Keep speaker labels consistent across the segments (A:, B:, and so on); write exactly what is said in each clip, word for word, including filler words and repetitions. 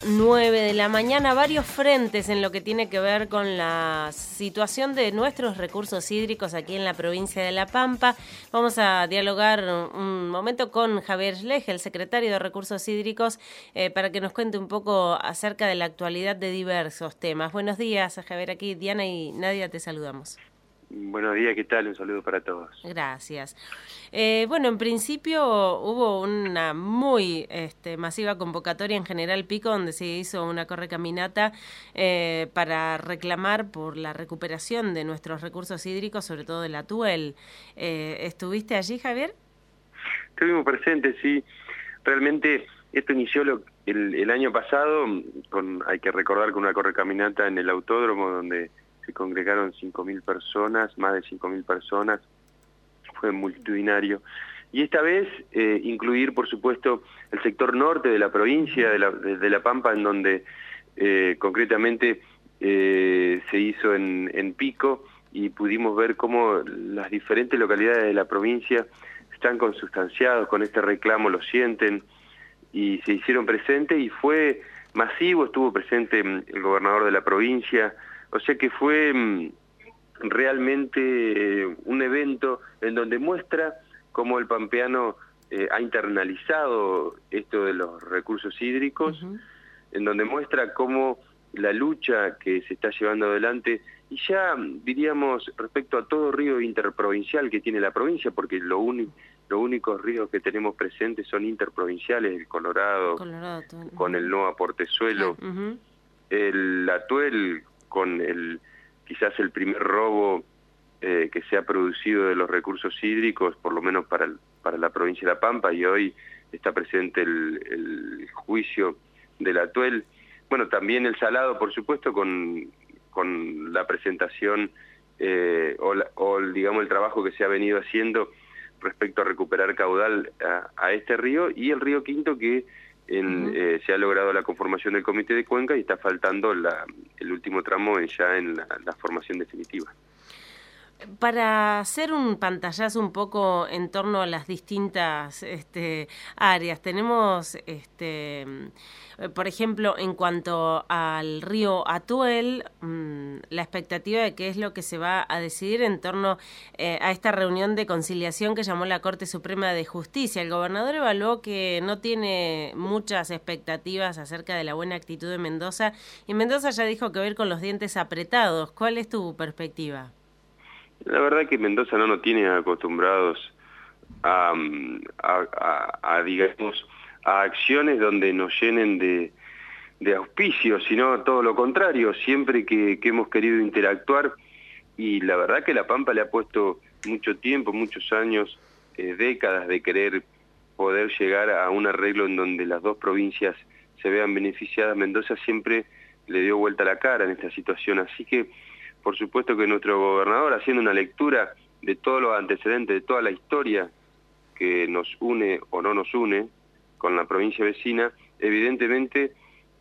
A: nueve de la mañana, varios frentes en lo que tiene que ver con la situación de nuestros recursos hídricos aquí en la provincia de La Pampa. Vamos a dialogar un momento con Javier Schleg, el secretario de Recursos Hídricos, eh, para que nos cuente un poco acerca de la actualidad de diversos temas. Buenos días, Javier. Aquí Diana y Nadia te saludamos.
B: Buenos días, ¿qué tal? Un saludo para todos.
A: Gracias. Eh, bueno, en principio hubo una muy este, masiva convocatoria en General Pico, donde se hizo una correcaminata eh, para reclamar por la recuperación de nuestros recursos hídricos, sobre todo del Atuel. Eh, ¿Estuviste allí, Javier?
B: Estuvimos presentes, sí. Realmente esto inició lo, el, el año pasado, con, hay que recordar, con una correcaminata en el autódromo, donde se congregaron cinco mil personas, más de cinco mil personas, fue multitudinario. Y esta vez eh, incluir, por supuesto, el sector norte de la provincia, de la, de, de la Pampa, en donde eh, concretamente eh, se hizo en, en Pico, y pudimos ver cómo las diferentes localidades de la provincia están consustanciados con este reclamo, lo sienten, y se hicieron presentes, y fue masivo, estuvo presente el gobernador de la provincia. O sea que fue mmm, realmente eh, un evento en donde muestra cómo el pampeano eh, ha internalizado esto de los recursos hídricos, uh-huh. en donde muestra cómo la lucha que se está llevando adelante, y ya diríamos respecto a todo río interprovincial que tiene la provincia, porque lo único los únicos ríos que tenemos presentes son interprovinciales, el Colorado, Colorado uh-huh. con el Noa Portezuelo, uh-huh. el Atuel, con el quizás el primer robo eh, que se ha producido de los recursos hídricos, por lo menos para, el, para la provincia de La Pampa, y hoy está presente el, el juicio del Atuel. Bueno, también el Salado, por supuesto, con, con la presentación eh, o, la, o digamos el trabajo que se ha venido haciendo respecto a recuperar caudal a, a este río, y el río Quinto, que En, uh-huh. eh, se ha logrado la conformación del Comité de Cuenca y está faltando la, el último tramo en, ya en la, la formación definitiva.
A: Para hacer un pantallazo un poco en torno a las distintas este, áreas, tenemos, este, por ejemplo, en cuanto al río Atuel, mmm, la expectativa de qué es lo que se va a decidir en torno eh, a esta reunión de conciliación que llamó la Corte Suprema de Justicia. El gobernador evaluó que no tiene muchas expectativas acerca de la buena actitud de Mendoza, y Mendoza ya dijo que va a ir con los dientes apretados. ¿Cuál es tu perspectiva?
B: La verdad que Mendoza no nos tiene acostumbrados a, a, a, a digamos, a acciones donde nos llenen de, de auspicios, sino todo lo contrario, siempre que, que hemos querido interactuar, y la verdad que La Pampa le ha puesto mucho tiempo, muchos años, eh, décadas de querer poder llegar a un arreglo en donde las dos provincias se vean beneficiadas. Mendoza siempre le dio vuelta la cara en esta situación, así que por supuesto que nuestro gobernador, haciendo una lectura de todos los antecedentes, de toda la historia que nos une o no nos une con la provincia vecina, evidentemente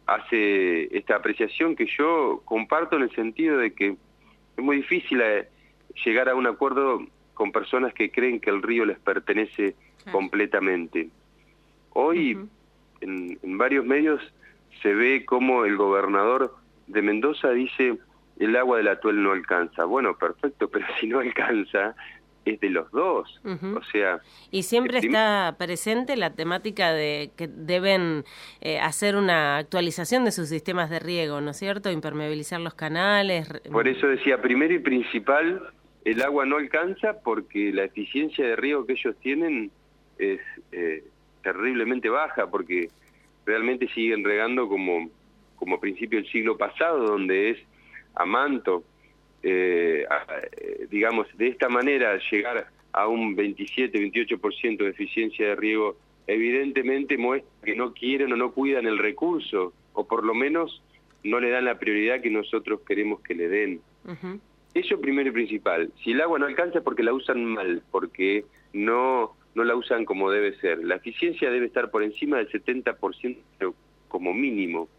B: hace esta apreciación que yo comparto, en el sentido de que es muy difícil llegar a un acuerdo con personas que creen que el río les pertenece sí. completamente. Hoy, uh-huh. en, en varios medios se ve cómo el gobernador de Mendoza dice: el agua del Atuel no alcanza. Bueno, perfecto, pero si no alcanza, es de los dos. Uh-huh. O sea...
A: Y siempre está presente la temática de que deben eh, hacer una actualización de sus sistemas de riego, ¿no es cierto? Impermeabilizar los canales.
B: Por eso decía, primero y principal, el agua no alcanza porque la eficiencia de riego que ellos tienen es eh, terriblemente baja, porque realmente siguen regando como, como a principio del siglo pasado, donde es a manto, eh, a, eh, digamos, de esta manera llegar a un veintisiete, veintiocho por ciento de eficiencia de riego, evidentemente muestra que no quieren o no cuidan el recurso, o por lo menos no le dan la prioridad que nosotros queremos que le den. Uh-huh. Eso primero y principal. Si el agua no alcanza es porque la usan mal, porque no, no la usan como debe ser. La eficiencia debe estar por encima del setenta por ciento como mínimo.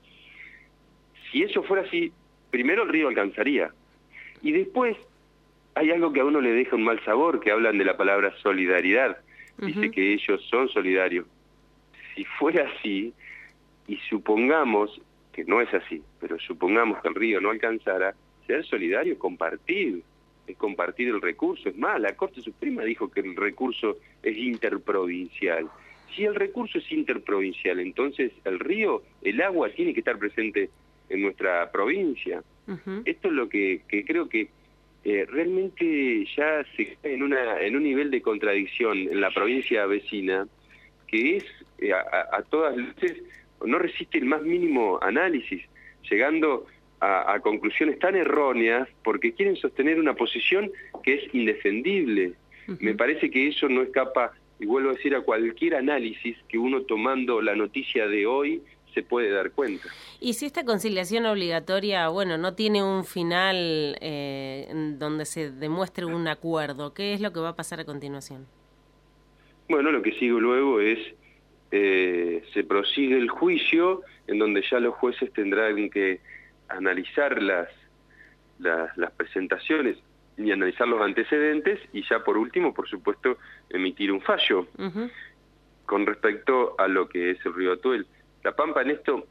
B: Si eso fuera así, primero el río alcanzaría. Y después hay algo que a uno le deja un mal sabor, que hablan de la palabra solidaridad. Dice uh-huh. que ellos son solidarios. Si fuera así, y supongamos que no es así, pero supongamos que el río no alcanzara, ser solidario es compartir, es compartir el recurso. Es más, la Corte Suprema dijo que el recurso es interprovincial. Si el recurso es interprovincial, entonces el río, el agua tiene que estar presente en nuestra provincia. Uh-huh. Esto es lo que, que creo que eh, realmente ya se en una en un nivel de contradicción en la provincia vecina, que es eh, a, a todas luces no resiste el más mínimo análisis, llegando a, a conclusiones tan erróneas porque quieren sostener una posición que es indefendible. Uh-huh. Me parece que eso no escapa, y vuelvo a decir, a cualquier análisis que uno tomando la noticia de hoy se puede dar cuenta.
A: Y si esta conciliación obligatoria, bueno, no tiene un final eh, donde se demuestre un acuerdo, ¿qué es lo que va a pasar a continuación?
B: Bueno, lo que sigue luego es, eh, se prosigue el juicio, en donde ya los jueces tendrán que analizar las, las, las presentaciones y analizar los antecedentes, y ya por último, por supuesto, emitir un fallo. Uh-huh. Con respecto a lo que es el río Atuel. La Pampa en esto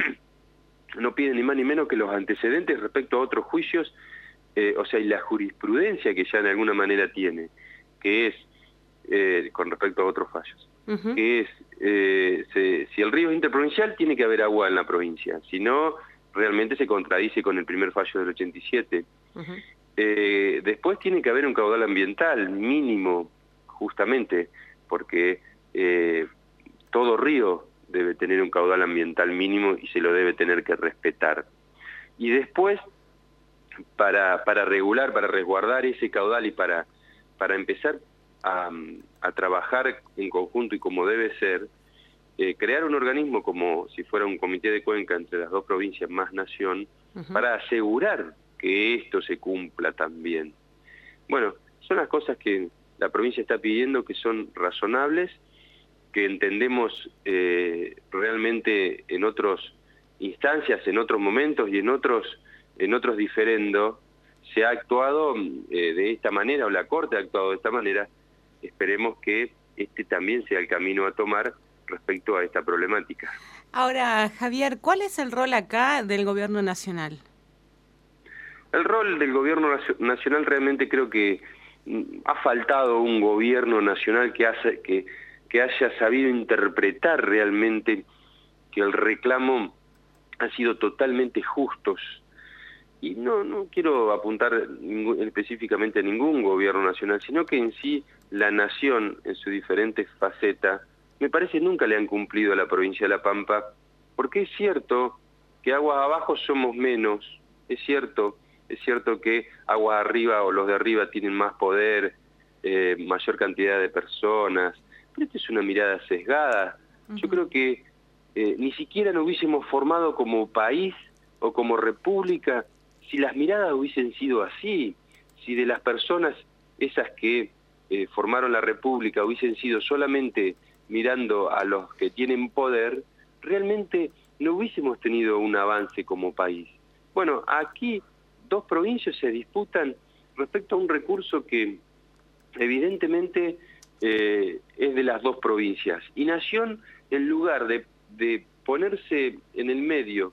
B: no pide ni más ni menos que los antecedentes respecto a otros juicios, eh, o sea, y la jurisprudencia que ya de alguna manera tiene, que es, eh, con respecto a otros fallos, uh-huh. que es, eh, se, si el río es interprovincial, tiene que haber agua en la provincia, si no, realmente se contradice con el primer fallo del ochenta y siete. Uh-huh. Eh, después tiene que haber un caudal ambiental mínimo, justamente, porque eh, todo río debe tener un caudal ambiental mínimo y se lo debe tener que respetar. Y después, para, para regular, para resguardar ese caudal y para, para empezar a, a trabajar en conjunto y como debe ser, eh, crear un organismo como si fuera un comité de cuenca entre las dos provincias más nación, uh-huh. para asegurar que esto se cumpla también. Bueno, son las cosas que la provincia está pidiendo, que son razonables, que entendemos eh, realmente en otras instancias, en otros momentos y en otros en otros diferendos se ha actuado eh, de esta manera, o la Corte ha actuado de esta manera. Esperemos que este también sea el camino a tomar respecto a esta problemática.
C: Ahora, Javier, ¿cuál es el rol acá del Gobierno Nacional?
B: El rol del Gobierno Nacional realmente creo que ha faltado un Gobierno Nacional que hace que que haya sabido interpretar realmente que el reclamo ha sido totalmente justos. Y no, no quiero apuntar ningún, específicamente a ningún gobierno nacional, sino que en sí la nación, en sus diferentes facetas, me parece nunca le han cumplido a la provincia de La Pampa, porque es cierto que aguas abajo somos menos, es cierto, es cierto que aguas arriba o los de arriba tienen más poder, eh, mayor cantidad de personas. Pero esta es una mirada sesgada. Uh-huh. Yo creo que eh, ni siquiera nos hubiésemos formado como país o como república si las miradas hubiesen sido así, si de las personas esas que eh, formaron la república hubiesen sido solamente mirando a los que tienen poder, realmente no hubiésemos tenido un avance como país. Bueno, aquí dos provincias se disputan respecto a un recurso que evidentemente Eh, es de las dos provincias, y Nación, en lugar de, de ponerse en el medio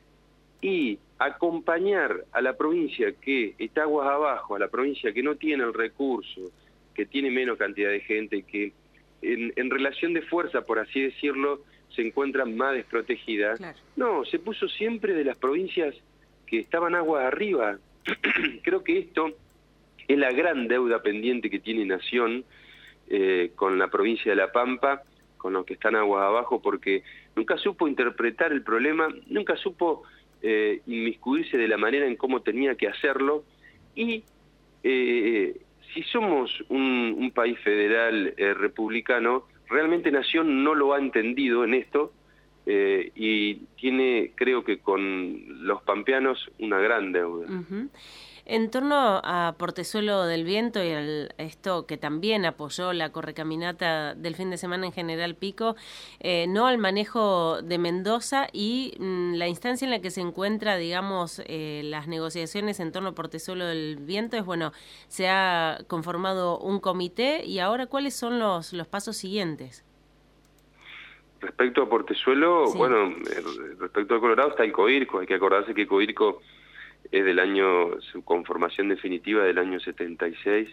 B: y acompañar a la provincia que está aguas abajo, a la provincia que no tiene el recurso, que tiene menos cantidad de gente, que en, en relación de fuerza, por así decirlo, se encuentra más desprotegida. Claro. No, se puso siempre de las provincias que estaban aguas arriba. Creo que esto es la gran deuda pendiente que tiene Nación Eh, con la provincia de La Pampa, con los que están aguas abajo, porque nunca supo interpretar el problema, nunca supo eh, inmiscuirse de la manera en cómo tenía que hacerlo, y eh, si somos un, un país federal eh, republicano, realmente Nación no lo ha entendido en esto, eh, y tiene, creo que con los pampeanos, una gran deuda.
A: Uh-huh. En torno a Portezuelo del Viento y el, esto que también apoyó la correcaminata del fin de semana en General Pico, eh, no al manejo de Mendoza y mm, la instancia en la que se encuentra, digamos, eh, las negociaciones en torno a Portezuelo del Viento es, bueno, se ha conformado un comité y ahora, ¿cuáles son los, los pasos siguientes?
B: Respecto a Portezuelo,
A: Sí.
B: bueno, respecto a Colorado está el Coirco. Hay que acordarse que Coirco es del año, su conformación definitiva del año setenta y seis.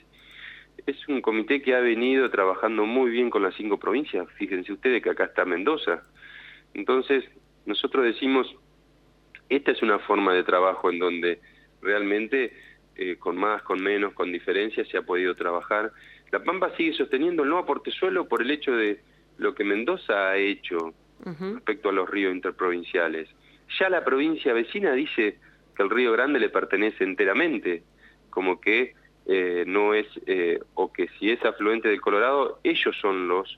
B: Es un comité que ha venido trabajando muy bien con las cinco provincias. Fíjense ustedes que acá está Mendoza. Entonces, nosotros decimos, esta es una forma de trabajo en donde realmente, eh, con más, con menos, con diferencias, se ha podido trabajar. La Pampa sigue sosteniendo el no a Portezuelo por el hecho de lo que Mendoza ha hecho
A: Uh-huh.
B: respecto a los ríos interprovinciales. Ya la provincia vecina dice que el Río Grande le pertenece enteramente, como que eh, no es, eh, o que si es afluente del Colorado, ellos son los,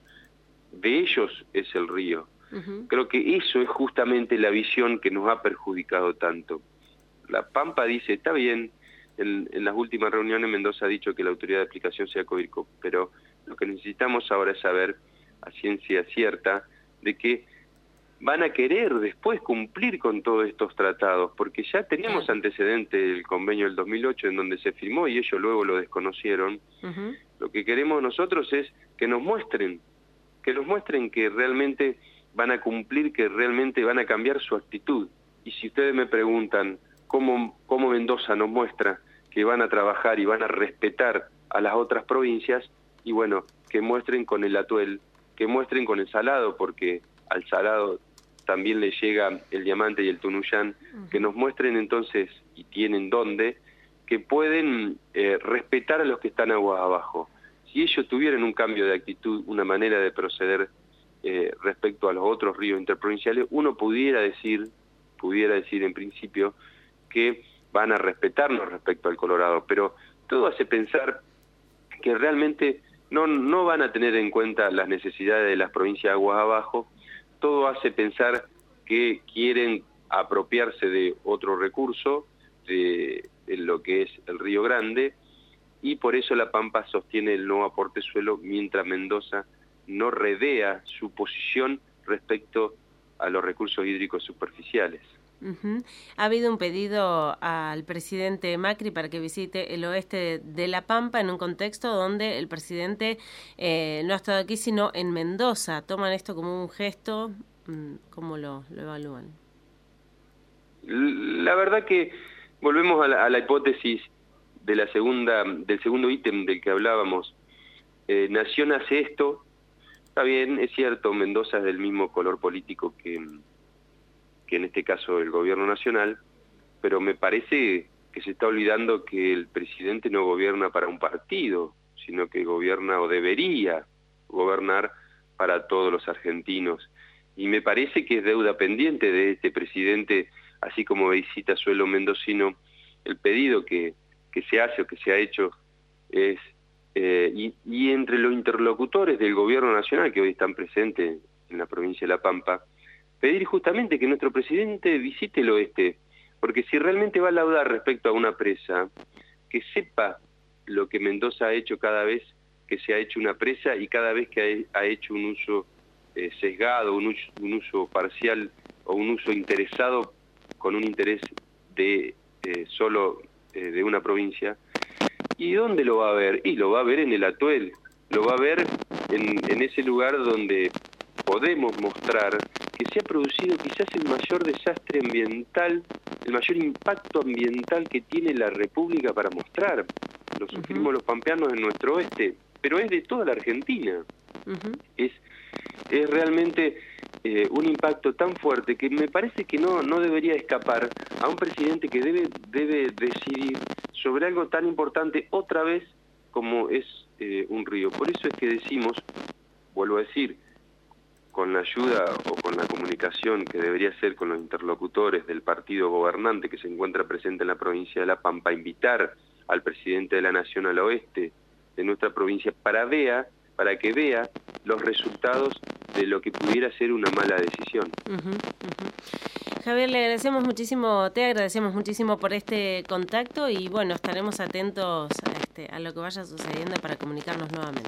B: de ellos es el río.
A: Uh-huh.
B: Creo que eso es justamente la visión que nos ha perjudicado tanto. La Pampa dice, está bien, en, en las últimas reuniones Mendoza ha dicho que la autoridad de aplicación sea Coirco, pero lo que necesitamos ahora es saber a ciencia cierta de que van a querer después cumplir con todos estos tratados, porque ya teníamos
A: Claro.
B: antecedente del convenio del dos mil ocho en donde se firmó y ellos luego lo desconocieron.
A: Uh-huh.
B: Lo que queremos nosotros es que nos muestren, que nos muestren que realmente van a cumplir, que realmente van a cambiar su actitud. Y si ustedes me preguntan cómo, cómo Mendoza nos muestra que van a trabajar y van a respetar a las otras provincias, y bueno, que muestren con el Atuel, que muestren con el Salado, porque al Salado también le llega el Diamante y el Tunuyán, uh-huh. que nos muestren entonces, y tienen dónde, que pueden eh, respetar a los que están aguas abajo. Si ellos tuvieran un cambio de actitud, una manera de proceder eh, respecto a los otros ríos interprovinciales, uno pudiera decir, pudiera decir en principio, que van a respetarnos respecto al Colorado, pero todo hace pensar que realmente no, no van a tener en cuenta las necesidades de las provincias aguas abajo. Todo hace pensar que quieren apropiarse de otro recurso, de, de lo que es el Río Grande, y por eso La Pampa sostiene el no a Portezuelo, mientras Mendoza no redea su posición respecto a los recursos hídricos superficiales.
A: Uh-huh. Ha habido un pedido al presidente Macri para que visite el oeste de La Pampa en un contexto donde el presidente eh, no ha estado aquí sino en Mendoza. ¿Toman esto como un gesto? ¿Cómo lo, lo evalúan?
B: La verdad que volvemos a la, a la hipótesis de la segunda, del segundo ítem del que hablábamos. Eh, Nación hace esto, está bien, es cierto, Mendoza es del mismo color político que... que en este caso el gobierno nacional, pero me parece que se está olvidando que el presidente no gobierna para un partido, sino que gobierna o debería gobernar para todos los argentinos. Y me parece que es deuda pendiente de este presidente, así como visita suelo mendocino, el pedido que, que se hace o que se ha hecho es, eh, y, y entre los interlocutores del gobierno nacional que hoy están presentes en la provincia de La Pampa, pedir justamente que nuestro presidente visite el oeste, porque si realmente va a laudar respecto a una presa, que sepa lo que Mendoza ha hecho cada vez que se ha hecho una presa y cada vez que ha, ha hecho un uso eh, sesgado, un uso, un uso parcial o un uso interesado con un interés de eh, solo eh, de una provincia. ¿Y dónde lo va a ver? Y lo va a ver en el Atuel, lo va a ver en, en ese lugar donde podemos mostrar que se ha producido quizás el mayor desastre ambiental, el mayor impacto ambiental que tiene la República para mostrar. Lo sufrimos uh-huh. los pampeanos en nuestro oeste, pero es de toda la Argentina. Uh-huh. Es, es realmente eh, un impacto tan fuerte que me parece que no, no debería escapar a un presidente que debe, debe decidir sobre algo tan importante otra vez como es eh, un río. Por eso es que decimos, vuelvo a decir, con la ayuda o con la comunicación que debería ser con los interlocutores del partido gobernante que se encuentra presente en la provincia de La Pampa, invitar al presidente de la Nación al oeste de nuestra provincia para vea, para que vea los resultados de lo que pudiera ser una mala decisión.
A: Uh-huh, uh-huh. Javier, le agradecemos muchísimo, te agradecemos muchísimo por este contacto y bueno, estaremos atentos a, este, a lo que vaya sucediendo para comunicarnos nuevamente.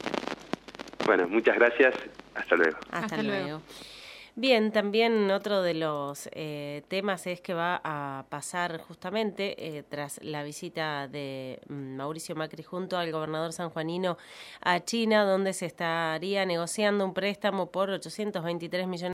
B: Bueno, muchas gracias. Hasta luego.
A: Hasta,
C: Hasta
A: luego.
C: luego.
A: Bien, también otro de los eh, temas es que va a pasar justamente eh, tras la visita de Mauricio Macri junto al gobernador sanjuanino a China, donde se estaría negociando un préstamo por ochocientos veintitrés millones